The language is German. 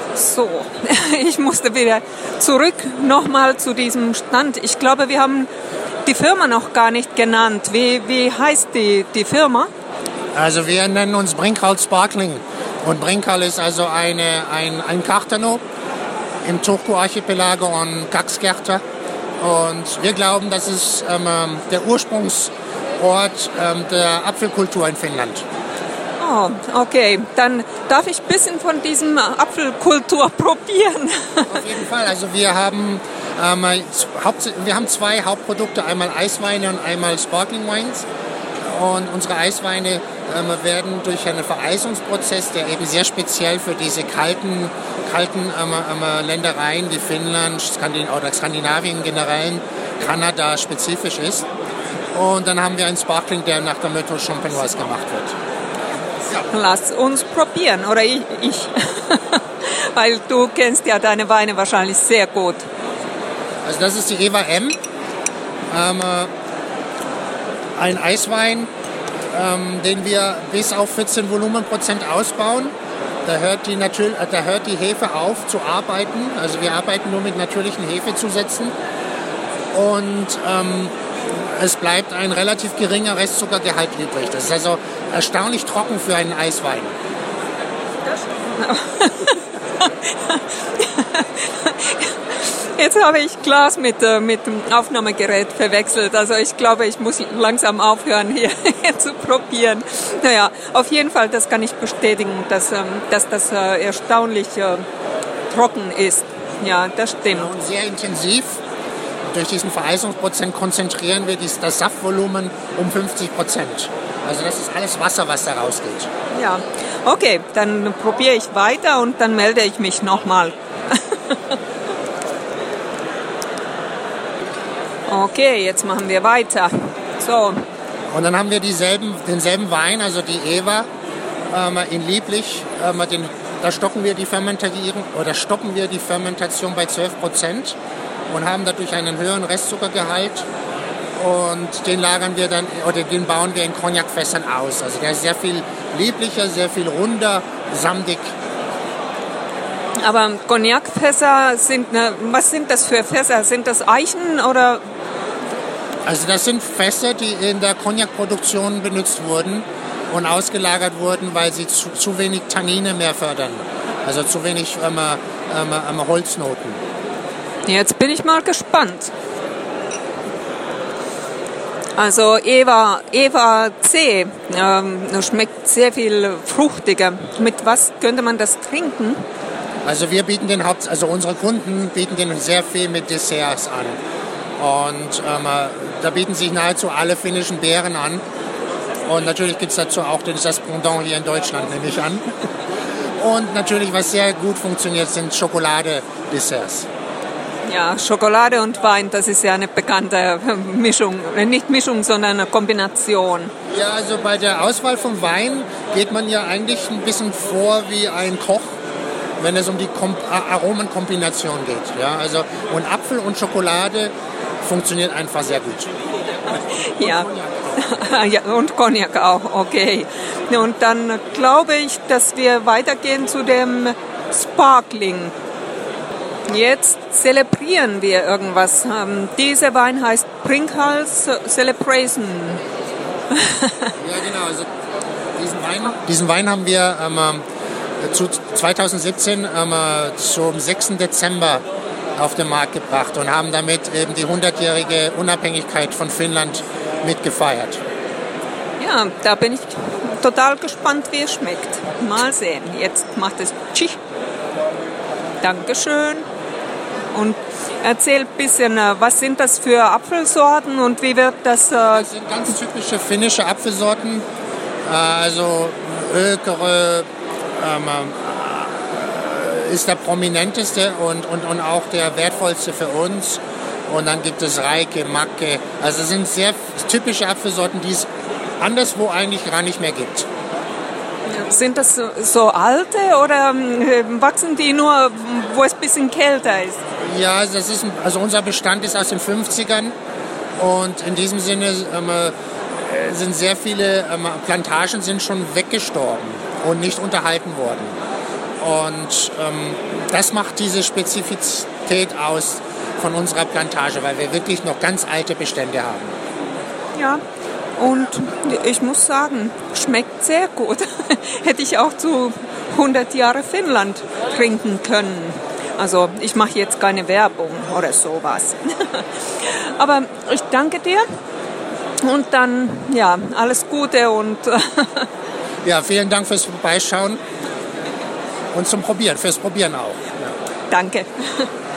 So, ich musste wieder zurück nochmal zu diesem Stand. Ich glaube, wir haben die Firma noch gar nicht genannt. Wie heißt die Firma? Also wir nennen uns Brinkhal Sparkling. Und Brinkhal ist also ein Kartano im Turku-Archipelago und Kakskerta. Und wir glauben, das ist der Ursprungsort der Apfelkultur in Finnland. Oh, okay. Dann darf ich ein bisschen von diesem Apfelkultur probieren. Auf jeden Fall. Also wir haben zwei Hauptprodukte, einmal Eisweine und einmal Sparkling Wines. Und unsere Eisweine werden durch einen Vereisungsprozess, der eben sehr speziell für diese kalten Ländereien wie Finnland oder Skandinavien generell, Kanada spezifisch ist. Und dann haben wir einen Sparkling, der nach der Methode Champenoise gemacht wird. Ja. Lass uns probieren, oder ich. Weil du kennst ja deine Weine wahrscheinlich sehr gut. Also das ist die Eva M. Ein Eiswein, den wir bis auf 14 Volumenprozent ausbauen. Da hört die Hefe auf zu arbeiten. Also wir arbeiten nur mit natürlichen Hefezusätzen. Und es bleibt ein relativ geringer Restzuckergehalt übrig. Das ist also erstaunlich trocken für einen Eiswein. Jetzt habe ich Glas mit dem Aufnahmegerät verwechselt. Also ich glaube, ich muss langsam aufhören, hier zu probieren. Naja, auf jeden Fall, das kann ich bestätigen, dass das erstaunlich trocken ist. Ja, das stimmt. Und sehr intensiv. Durch diesen Vereisungsprozess konzentrieren wir das Saftvolumen um 50%. Also das ist alles Wasser, was da rausgeht. Ja, okay, dann probiere ich weiter und dann melde ich mich nochmal. Okay, jetzt machen wir weiter. So. Und dann haben wir denselben Wein, also die Eva, in Lieblich. Da stoppen wir die Fermentation bei 12% und haben dadurch einen höheren Restzuckergehalt. Und den bauen wir in Cognac-Fässern aus. Also der ist sehr viel lieblicher, sehr viel runder, samtig. Aber Cognac-Fässer was sind das für Fässer? Sind das Eichen oder? Also das sind Fässer, die in der Cognac-Produktion benutzt wurden und ausgelagert wurden, weil sie zu wenig Tannine mehr fördern. Also zu wenig Holznoten. Jetzt bin ich mal gespannt. Also Eva C. Schmeckt sehr viel fruchtiger. Mit was könnte man das trinken? Also unsere Kunden bieten den sehr viel mit Desserts an. Und da bieten sich nahezu alle finnischen Beeren an. Und natürlich gibt es dazu auch das Pendant hier in Deutschland, nehme ich an. Und natürlich, was sehr gut funktioniert, sind Schokolade-Desserts. Ja, Schokolade und Wein, das ist ja eine bekannte Mischung. Nicht Mischung, sondern eine Kombination. Ja, also bei der Auswahl vom Wein geht man ja eigentlich ein bisschen vor wie ein Koch, wenn es um die Aromenkombination geht. Ja, also, und Apfel und Schokolade funktioniert einfach sehr gut. Ja. Ja, und Cognac auch, okay. Und dann glaube ich, dass wir weitergehen zu dem Sparkling. Jetzt zelebrieren wir irgendwas. Dieser Wein heißt Brinkhal Celebration. Ja, genau. Also diesen Wein haben wir 2017 zum 6. Dezember auf den Markt gebracht und haben damit eben die 100-jährige Unabhängigkeit von Finnland mitgefeiert. Ja, da bin ich total gespannt, wie es schmeckt. Mal sehen. Jetzt macht es Tschich. Dankeschön. Und erzähl ein bisschen, was sind das für Apfelsorten und wie wird das? Das sind ganz typische finnische Apfelsorten. Also Ökere ist der prominenteste und auch der wertvollste für uns. Und dann gibt es Reike, Macke. Also es sind sehr typische Apfelsorten, die es anderswo eigentlich gar nicht mehr gibt. Sind das so alte oder wachsen die nur, wo es ein bisschen kälter ist? Ja, also unser Bestand ist aus den 50ern und in diesem Sinne sind sehr viele Plantagen sind schon weggestorben und nicht unterhalten worden. Und das macht diese Spezifität aus von unserer Plantage, weil wir wirklich noch ganz alte Bestände haben. Ja, und ich muss sagen, schmeckt sehr gut. Hätte ich auch zu 100 Jahre Finnland trinken können. Also ich mache jetzt keine Werbung oder sowas. Aber ich danke dir und dann ja, alles Gute und ja, vielen Dank fürs Vorbeischauen und fürs Probieren auch. Ja. Danke.